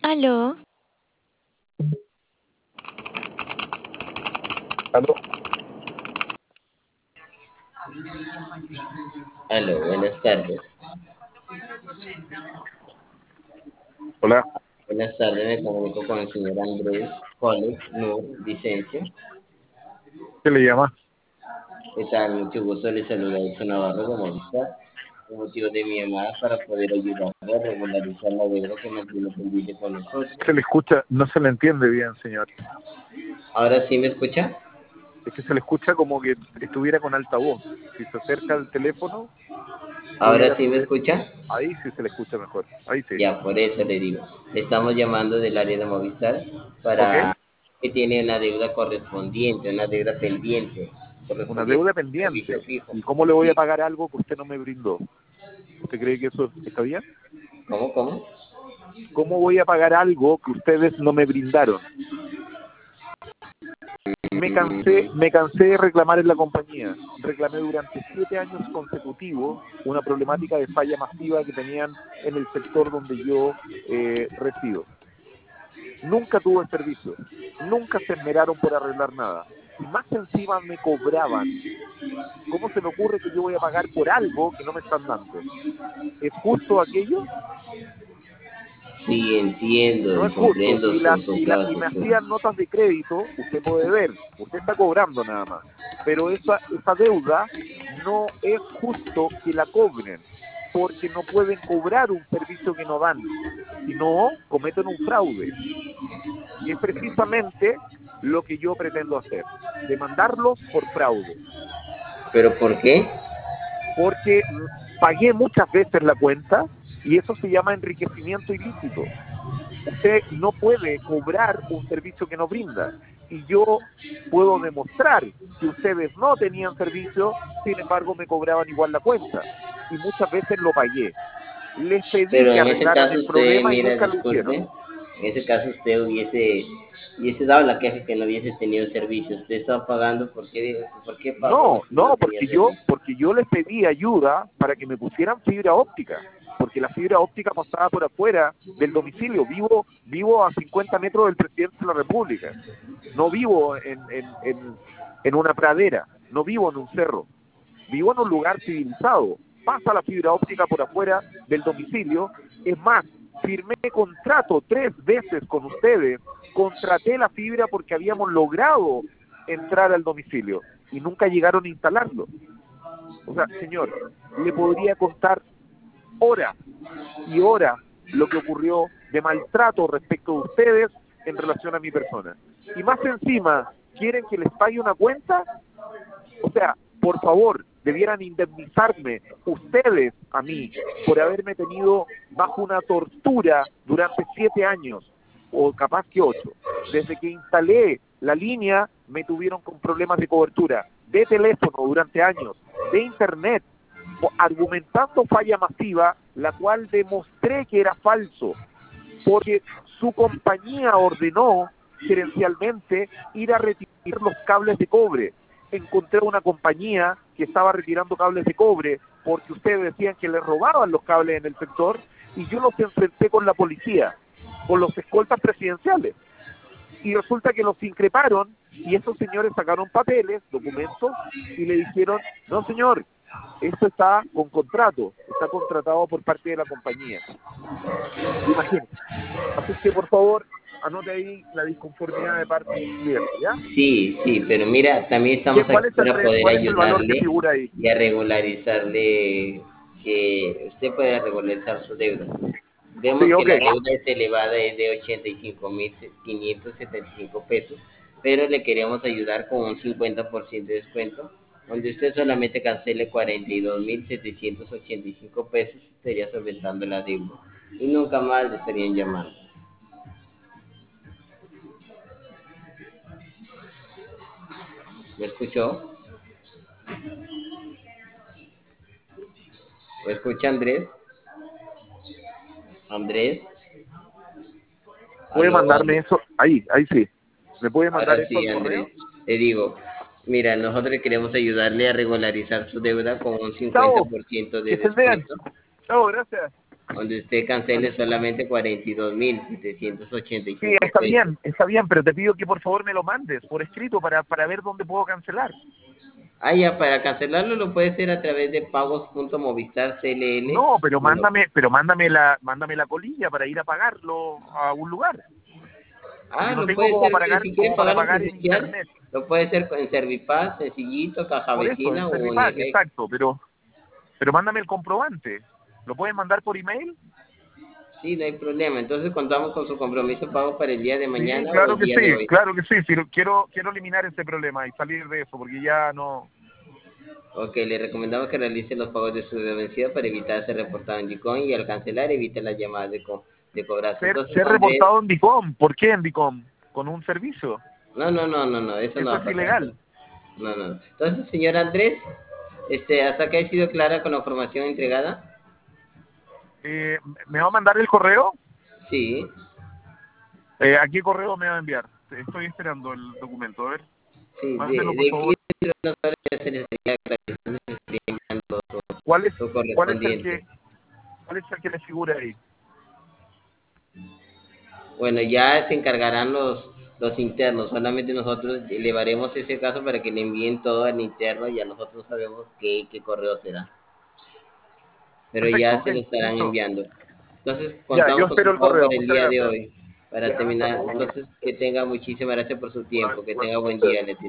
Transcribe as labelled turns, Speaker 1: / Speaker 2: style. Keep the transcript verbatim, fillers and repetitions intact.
Speaker 1: Aló,
Speaker 2: ¿Aló?
Speaker 3: Aló, buenas tardes.
Speaker 2: Hola,
Speaker 3: Buenas tardes, me comunico con el señor Andrés College Nur Vicencio.
Speaker 2: ¿qué le llama?
Speaker 3: ¿Qué tal? Mucho gusto, le saluda Edson Navarro de Movistar. El motivo de mi llamada es para poder ayudarle a regularizar la deuda que mantiene pendiente con
Speaker 2: Se
Speaker 3: nosotros.
Speaker 2: le escucha, no se le entiende bien, señor.
Speaker 3: ¿Ahora sí me escucha?
Speaker 2: Es que se le escucha como que estuviera con altavoz. Si se acerca al teléfono,
Speaker 3: ¿Ahora
Speaker 2: pudiera
Speaker 3: sí me
Speaker 2: poder...
Speaker 3: escucha?
Speaker 2: Ahí sí se le escucha mejor. Ahí sí.
Speaker 3: Ya, por eso le digo. Le estamos llamando del área de Movistar
Speaker 2: ¿Ok?
Speaker 3: para que tiene una deuda correspondiente, una deuda pendiente,
Speaker 2: Una
Speaker 3: correspondiente
Speaker 2: deuda
Speaker 3: a un servicio
Speaker 2: pendiente.
Speaker 3: fijo.
Speaker 2: ¿Y cómo le voy a
Speaker 3: Sí.
Speaker 2: pagar algo que usted no me brindó? ¿Usted cree que eso está bien?
Speaker 3: ¿Cómo, cómo?
Speaker 2: ¿Cómo voy a pagar algo que ustedes no me brindaron? Me cansé,
Speaker 3: Mm,
Speaker 2: me cansé de reclamar en la compañía. Reclamé durante siete años consecutivos una problemática de falla masiva que tenían en el sector donde yo eh, resido. Nunca tuve servicio, nunca se esmeraron por arreglar nada. Y más encima me cobraban. ¿Cómo se me ocurre que yo voy a pagar por algo que no me están dando? ¿Es justo aquello?
Speaker 3: sí, entiendo
Speaker 2: No
Speaker 3: y
Speaker 2: es justo.
Speaker 3: comprendo
Speaker 2: Y, la,
Speaker 3: su, su
Speaker 2: y, la, y
Speaker 3: caso,
Speaker 2: me
Speaker 3: sí.
Speaker 2: hacían notas de crédito, usted puede ver, usted está cobrando nada más. Pero esa, esa deuda no es justo que la cobren, porque no pueden cobrar un servicio que no dan, si no cometen un fraude. Y es precisamente lo que yo pretendo hacer, demandarlos por fraude,
Speaker 3: ¿Pero por qué?
Speaker 2: porque pagué muchas veces la cuenta y eso se llama enriquecimiento ilícito. Usted no puede cobrar un servicio que no brinda. Y yo puedo demostrar que ustedes no tenían servicio, sin embargo me cobraban igual la cuenta. Y muchas veces lo pagué. Les pedí
Speaker 3: Pero
Speaker 2: que
Speaker 3: en ese
Speaker 2: arreglaran
Speaker 3: caso
Speaker 2: el
Speaker 3: usted,
Speaker 2: problema y
Speaker 3: mira,
Speaker 2: nunca lo hicieron.
Speaker 3: disculpe, en ese caso usted hubiese, hubiese dado la queja que no hubiese tenido servicio. Usted estaba pagando, ¿por qué, por qué pagó
Speaker 2: No,
Speaker 3: si no
Speaker 2: no,
Speaker 3: tenía
Speaker 2: porque yo,
Speaker 3: servicio?
Speaker 2: porque yo les pedí ayuda para que me pusieran fibra óptica, porque la fibra óptica pasaba por afuera del domicilio. Vivo, vivo a cincuenta metros del presidente de la República. No vivo en, en, en, en una pradera, no vivo en un cerro, vivo en un lugar civilizado. Pasa la fibra óptica por afuera del domicilio. Es más, firmé contrato tres veces con ustedes, contraté la fibra porque habíamos logrado entrar al domicilio y nunca llegaron a instalarlo. O sea, señor, le podría contar horas y horas lo que ocurrió de maltrato respecto de ustedes en relación a mi persona. Y más encima, ¿quieren que les pague una cuenta? O sea, por favor, debieran indemnizarme ustedes a mí por haberme tenido bajo una tortura durante siete años, o capaz que ocho. Desde que instalé la línea, me tuvieron con problemas de cobertura, de teléfono durante años, de internet, argumentando falla masiva, la cual demostré que era falso, porque su compañía ordenó gerencialmente ir a retirar los cables de cobre. Encontré una compañía que estaba retirando cables de cobre porque ustedes decían que le robaban los cables en el sector y yo los enfrenté con la policía, con los escoltas presidenciales. Y resulta que los increparon y esos señores sacaron papeles, documentos y le dijeron, no señor, esto está con contrato, está contratado por parte de la compañía. Imagínense. Así que, por favor, anote ahí la disconformidad de parte de mi cliente, ¿ya?
Speaker 3: Sí, sí, pero mira, también
Speaker 2: ¿Qué,
Speaker 3: estamos
Speaker 2: cuál,
Speaker 3: aquí
Speaker 2: es el
Speaker 3: para
Speaker 2: pre-
Speaker 3: poder
Speaker 2: ¿Cuál es el valor que
Speaker 3: ayudarle
Speaker 2: figura ahí?
Speaker 3: y a regularizarle, que usted pueda regularizar su deuda.
Speaker 2: Sí,
Speaker 3: Vemos que
Speaker 2: ok.
Speaker 3: la deuda es elevada, es de ochenta y cinco mil quinientos setenta y cinco pesos, pero le queremos ayudar con un cincuenta por ciento de descuento, donde usted solamente cancele cuarenta y dos mil setecientos ochenta y cinco pesos, estaría solventando la deuda y nunca más le estarían llamando. ¿Me escuchó? ¿Me escucha Andrés? Andrés,
Speaker 2: ¿Puede
Speaker 3: aló,
Speaker 2: mandarme
Speaker 3: aló.
Speaker 2: eso? Ahí, ahí sí. ¿Me puede mandar
Speaker 3: Ahora
Speaker 2: eso
Speaker 3: sí,
Speaker 2: al correo?
Speaker 3: Andrés, te digo, mira, nosotros queremos ayudarle a regularizar su deuda con un cincuenta
Speaker 2: Chao,
Speaker 3: por ciento
Speaker 2: que
Speaker 3: de
Speaker 2: estén bien.
Speaker 3: descuento.
Speaker 2: Chao, gracias.
Speaker 3: donde usted cancele solamente cuarenta y dos mil setecientos ochenta y
Speaker 2: Sí,
Speaker 3: cinco
Speaker 2: está
Speaker 3: pesos.
Speaker 2: bien, está bien, pero te pido que por favor me lo mandes por escrito para, para ver dónde puedo cancelar.
Speaker 3: Ah, ya, para cancelarlo lo puede hacer a través de pagos.movistar C L L.
Speaker 2: No, pero
Speaker 3: Bueno,
Speaker 2: mándame, pero mándame la, mándame la colilla para ir a pagarlo a un lugar,
Speaker 3: ah,
Speaker 2: porque no
Speaker 3: lo
Speaker 2: tengo
Speaker 3: puede
Speaker 2: como
Speaker 3: ser,
Speaker 2: para
Speaker 3: eh,
Speaker 2: pagar,
Speaker 3: si quiere
Speaker 2: como para
Speaker 3: pagarlo
Speaker 2: pagar en
Speaker 3: presencial,
Speaker 2: internet.
Speaker 3: lo puede hacer en Servipaz, sencillito, caja
Speaker 2: Por eso,
Speaker 3: vecina
Speaker 2: en
Speaker 3: o
Speaker 2: Servipack,
Speaker 3: Unirex.
Speaker 2: exacto, pero, pero mándame el comprobante. ¿Lo puedes mandar por email?
Speaker 3: Sí, no hay problema. Entonces contamos con su compromiso pago para el día de
Speaker 2: Sí,
Speaker 3: mañana o
Speaker 2: claro
Speaker 3: el
Speaker 2: que
Speaker 3: día de
Speaker 2: sí,
Speaker 3: hoy.
Speaker 2: claro que sí, sí, quiero, quiero eliminar ese problema y salir de eso, porque ya no.
Speaker 3: Ok, le recomendamos que realice los pagos de su deuda vencida para evitar ser reportado en Dicom y al cancelar evite las llamadas de, co de cobranza.
Speaker 2: Ser,
Speaker 3: Entonces,
Speaker 2: ser
Speaker 3: Andrés,
Speaker 2: reportado en Dicom, ¿por qué en Dicom? ¿Con un servicio?
Speaker 3: no, no, no, no, no, eso no
Speaker 2: Eso
Speaker 3: va a
Speaker 2: es
Speaker 3: pasar. Eso,
Speaker 2: ilegal.
Speaker 3: no, no. Entonces, señor Andrés, este, hasta que ha sido clara con la información entregada.
Speaker 2: Eh, ¿Me va a mandar el correo?
Speaker 3: Sí,
Speaker 2: Eh, ¿A qué correo me va a enviar? Estoy esperando el documento, a ver,
Speaker 3: sí, de,
Speaker 2: mándelo por
Speaker 3: de aquí
Speaker 2: favor.
Speaker 3: dentro de unas horas ya se le estaría aclarando, se estaría enviando
Speaker 2: ¿Cuál es,
Speaker 3: lo
Speaker 2: cuál es el que,
Speaker 3: correspondiente.
Speaker 2: cuál es el que le figura ahí?
Speaker 3: Bueno, ya se encargarán los, los internos, solamente nosotros elevaremos ese caso para que le envíen todo al interno y ya nosotros sabemos qué, qué correo será. Pero
Speaker 2: Perfecto,
Speaker 3: ya
Speaker 2: ok,
Speaker 3: se lo estarán
Speaker 2: listo.
Speaker 3: enviando. Entonces,
Speaker 2: Ya, yo
Speaker 3: contamos con
Speaker 2: espero
Speaker 3: su
Speaker 2: el
Speaker 3: pago
Speaker 2: correo,
Speaker 3: para el
Speaker 2: muchas
Speaker 3: día de
Speaker 2: gracias.
Speaker 3: hoy. Para
Speaker 2: Ya, hasta
Speaker 3: terminar,
Speaker 2: luego.
Speaker 3: entonces, que tenga muchísimas gracias por su
Speaker 2: Igual,
Speaker 3: tiempo, que tenga buen
Speaker 2: igualmente.
Speaker 3: día. Le